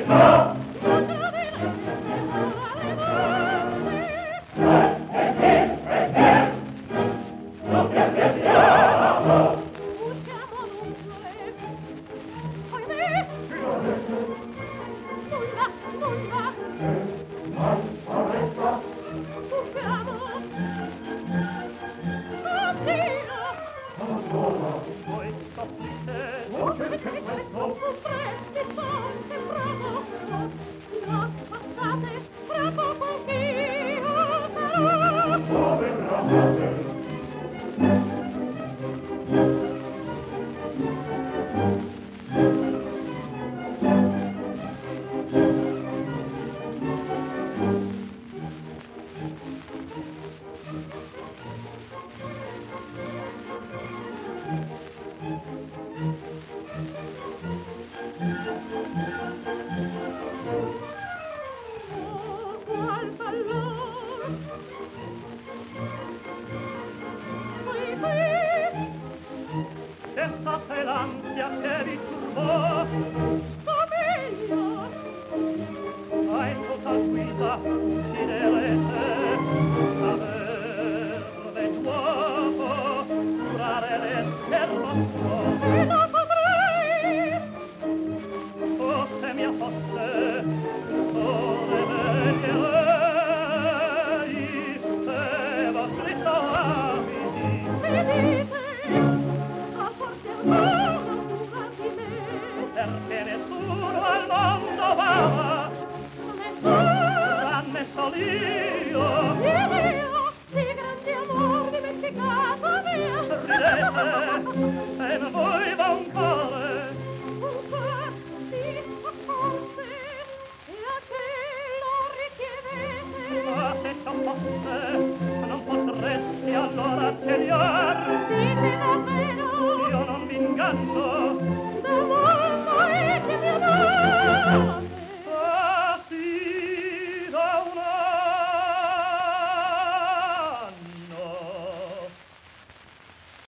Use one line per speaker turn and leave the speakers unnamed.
Pensate l'ansia che vi turbò, sta meglio. A in tutta guida ucciderete, aver d'uomo, curare l'esterno suo. E non potrei, o se mia fosse, ore veglierei, se vostri soavidi. Mi dite, perché nessuno al mondo va, tranne sol io, di grande amor dimenticato mio. Ridete, se non voi va un cuore sì, forse, e a che lo richiedete? Ma se ciò fosse, non potresti allora celiar. Dite davvero, io non mi inganno.